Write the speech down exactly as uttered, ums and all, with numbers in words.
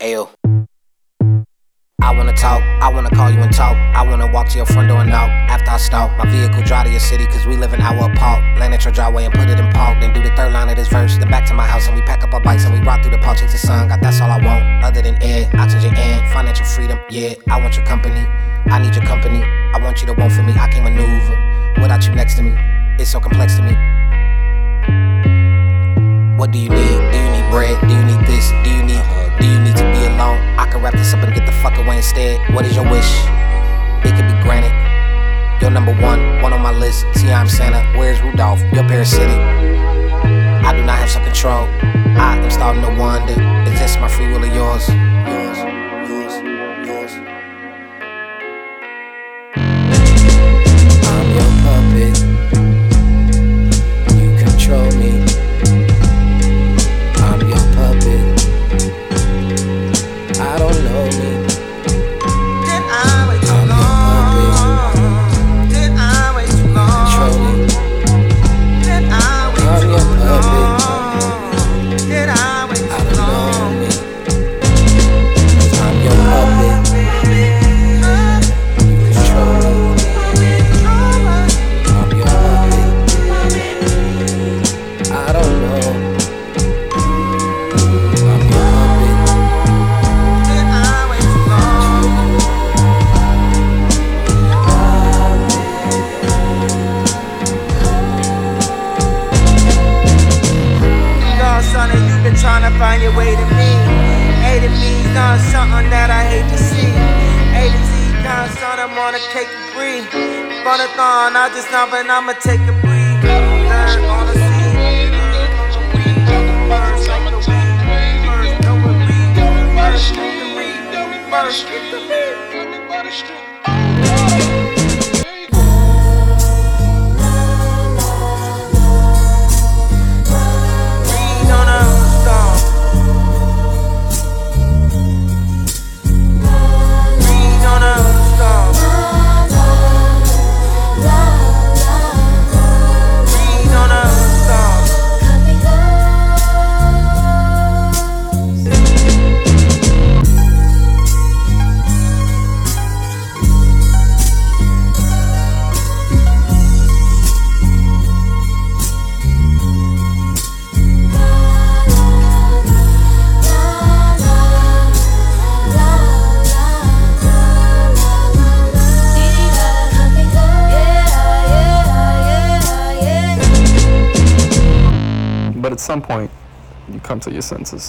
Ayo. I wanna talk, I wanna call you and talk. I wanna walk to your front door and knock. After I stalk, my vehicle drive to your city, cause we live an hour apart. Land at your driveway and put it in park. Then do the third line of this verse. Then back to my house and we pack up our bikes and we ride through the park, chase the sun. God, that's all I want, other than air, oxygen and financial freedom. Yeah, I want your company, I need your company. I want you to want for me, I can't maneuver without you next to me. It's so complex to me. What do you need? Do you need bread? Do you need this? Do you need Do you need to be alone? I can wrap this up and get the fuck away instead. What is your wish? It could be granted. You're number one, one on my list. See, I'm Santa. Where's Rudolph? You're parasitic. I do not have some control. I am starting to wonder, is this my free will or yours? Yours, yours, yours. I'm your puppet. You control me. I'm your puppet. I don't know me. Did I wait too I'm long? your puppet. Did I wait too long? Control me. Did I wait I'm too your puppet. long? Did I wait I too don't know long? me. Cause I'm your puppet. You control me. I'm your puppet. I don't know. I'm your puppet. Did I wait too long? Dog, son, and you been trying to find your way to me. A to B's done something that I hate to see. A to Z done son, I'm on a cake and breathe. Funathon, I just know, but I'ma take a breathe. Learn on the scene, learn on the weed. First like the weed, first know what we do. First get the weed, first get the weed. Weed on a stone. Weed on a stone. Weed on a stone. But at some point, you come to your senses.